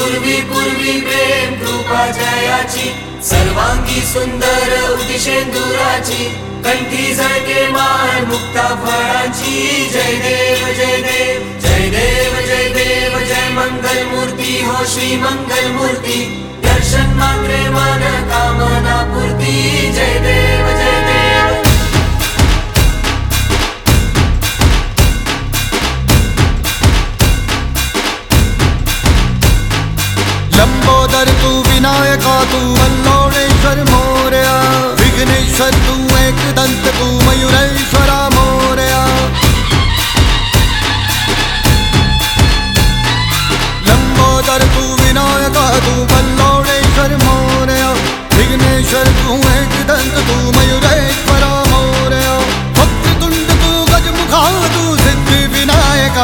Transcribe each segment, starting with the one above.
पूर्वी पूर्वी प्रेम कृपा जयाची सर्वांगी सुंदर उदिशेंदुराची कंठी झळके माळ मुक्ता फळांची जय देव जय देव जय देव जय देव जय मंगल मूर्ती हो श्री मंगल मूर्ती दर्शन मात्रे मन कामना पूर्ती जय देव जय देव लंबोदर तू विनायका तू वल्लोळेश्वर मोरया विघ्नेश्वर तू एकदंत तू मयुरेश्वरा मोरया लंबोदर तू विनायका तू वल्लोळेश्वर मोरया विघ्नेश्वर तू एकदंत तू मयुरेश्वरा मोरया वक्रतुंड तू गजमुखा तू सिद्धी विनायका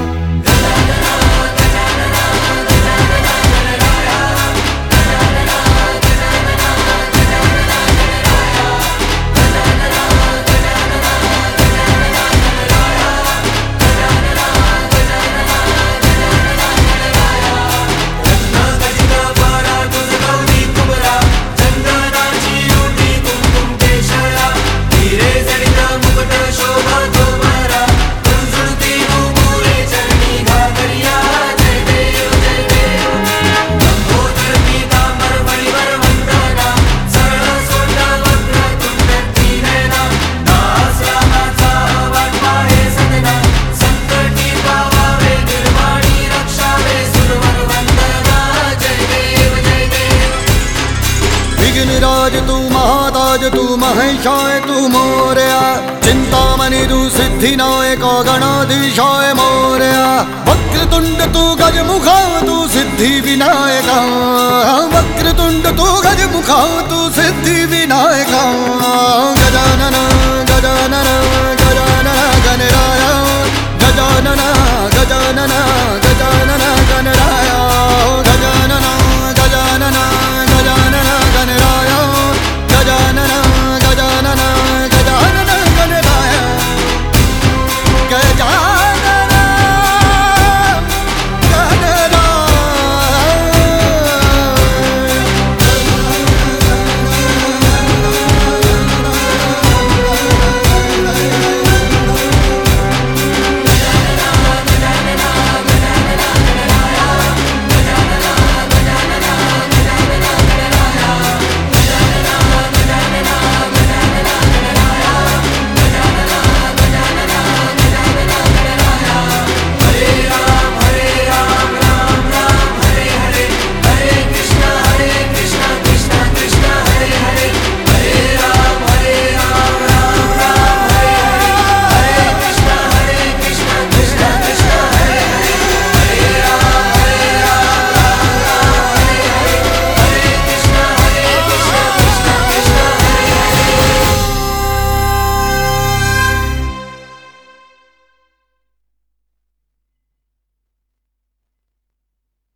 विघ्नराज तू महाताज तू महेशाय तू मोरया चिंतामणि तू सिद्धिनायक गणाधीशाय मोरया वक्रतुंड तू गजमुखा तू सिद्धि विनायका वक्रतुंड तू गजमुखा तू सिद्धि विनायका गजानन